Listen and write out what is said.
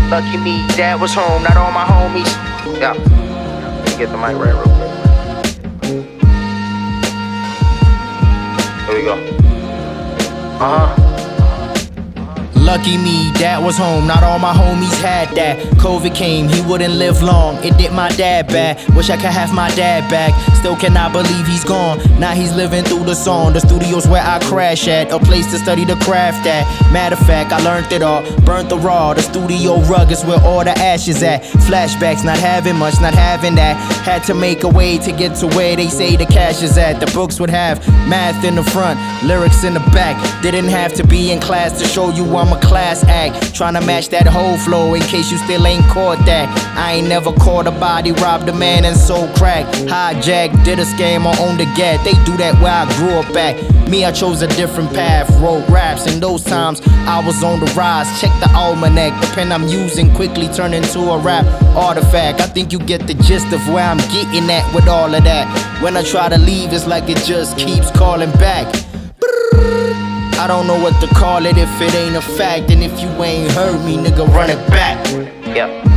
Lucky me, dad was home, not all my homies. Yeah, let me get the mic right real quick. Here we go. Lucky me, dad was home, not all my homies had that. COVID came, he wouldn't live long, it did my dad bad. Wish I could have my dad back, still cannot believe he's gone. Now he's living through the song, the studio's where I crash at, a place to study the craft at. Matter of fact, I learned it all, burnt the raw, the studio rug is where all the ashes at. Flashbacks, not having much, not having that. Had to make a way to get to where they say the cash is at. The books would have math in the front, lyrics in the back. Didn't have to be in class to show you I'm a class act. Tryna match that whole flow in case you still ain't caught that. I ain't never caught a body, robbed a man and sold crack. Hijacked, did a scam or owned a gat. They do that where I grew up at. Me, I chose a different path, wrote raps. In those times, I was on the rise. Check the almanac, the pen I'm using quickly turned into a rap artifact. I think you get the gist of where I'm getting at with all of that. When I try to leave, it's like it just keeps calling back. I don't know what to call it if it ain't a fact. And if you ain't heard me, nigga, run it back. Yeah.